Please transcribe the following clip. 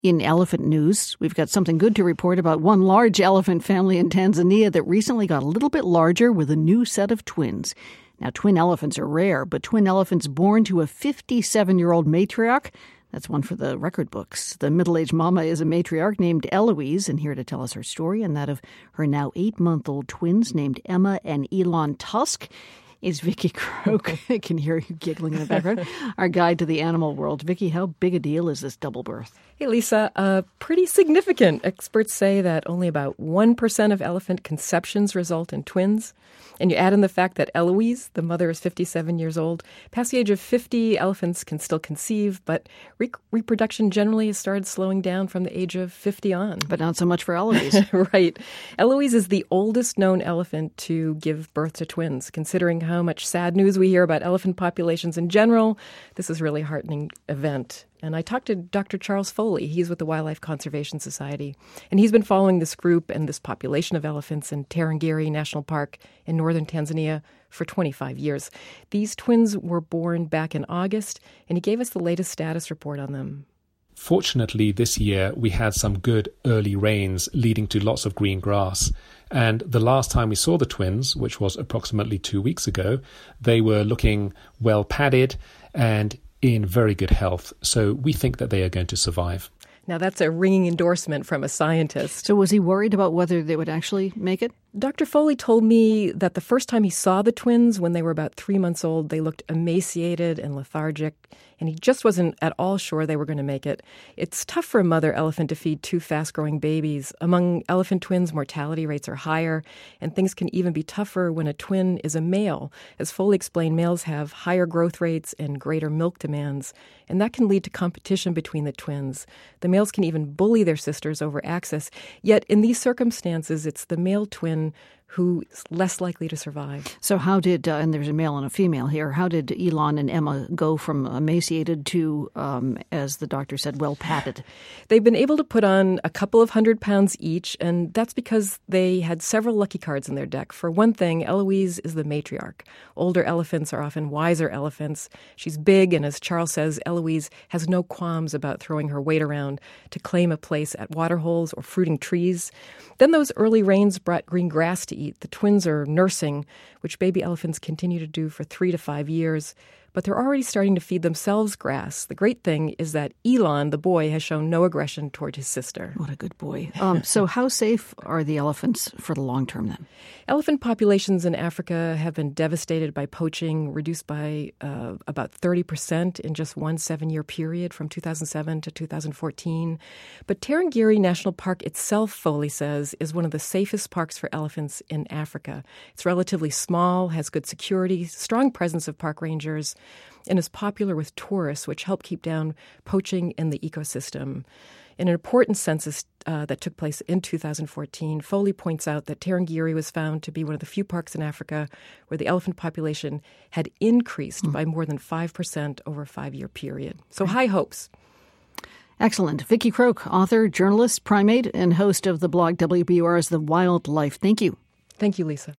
In elephant news, we've got something good to report about one large elephant family in Tanzania that recently got a little bit larger with a new set of twins. Now, twin elephants are rare, but twin elephants born to a 57-year-old matriarch, that's one for the record books. The middle-aged mama is a matriarch named Eloise, and here to tell us her story and that of her now 8-month-old twins named Emma and Elon Tusk is Vicki Croak. I can hear you giggling in the background. Our guide to the animal world. Vicki, how big a deal is this double birth? Hey, Lisa, pretty significant. Experts say that only about 1% of elephant conceptions result in twins. And you add in the fact that Eloise, the mother, is 57 years old. Past the age of 50, elephants can still conceive, but reproduction generally has started slowing down from the age of 50 on. But not so much for Eloise. Right. Eloise is the oldest known elephant to give birth to twins. Considering how much sad news we hear about elephant populations in general, this is really a heartening event. And I talked to Dr. Charles Foley. He's with the Wildlife Conservation Society. And he's been following this group and this population of elephants in Tarangire National Park in northern Tanzania for 25 years. These twins were born back in August, and he gave us the latest status report on them. Fortunately, this year we had some good early rains leading to lots of green grass. And the last time we saw the twins, which was approximately 2 weeks ago, they were looking well padded and in very good health. So we think that they are going to survive. Now, that's a ringing endorsement from a scientist. So was he worried about whether they would actually make it? Dr. Foley told me that the first time he saw the twins, when they were about 3 months old, they looked emaciated and lethargic, and he just wasn't at all sure they were going to make it. It's tough for a mother elephant to feed two fast-growing babies. Among elephant twins, mortality rates are higher, and things can even be tougher when a twin is a male. As Foley explained, males have higher growth rates and greater milk demands, and that can lead to competition between the twins. The males can even bully their sisters over access. Yet in these circumstances, it's the male twin who is less likely to survive. So how did, and there's a male and a female here, how did Elon and Emma go from emaciated to, as the doctor said, well padded? They've been able to put on a couple of 100 pounds each, and that's because they had several lucky cards in their deck. For one thing, Eloise is the matriarch. Older elephants are often wiser elephants. She's big, and as Charles says, Eloise has no qualms about throwing her weight around to claim a place at waterholes or fruiting trees. Then those early rains brought green grass to eat. The twins are nursing, which baby elephants continue to do for 3 to 5 years. But they're already starting to feed themselves grass. The great thing is that Elon, the boy, has shown no aggression toward his sister. What a good boy. So how safe are the elephants for the long term then? Elephant populations in Africa have been devastated by poaching, reduced by about 30% in just one 7-year period from 2007 to 2014. But Tarangire National Park itself, Foley says, is one of the safest parks for elephants in Africa. It's relatively small, has good security, strong presence of park rangers, and is popular with tourists, which help keep down poaching in the ecosystem. In an important census that took place in 2014, Foley points out that Tarangire was found to be one of the few parks in Africa where the elephant population had increased by more than 5% over a 5-year period. So high hopes. Excellent. Vicki Croak, author, journalist, primate, and host of the blog WBUR's The Wildlife. Thank you. Thank you, Lisa.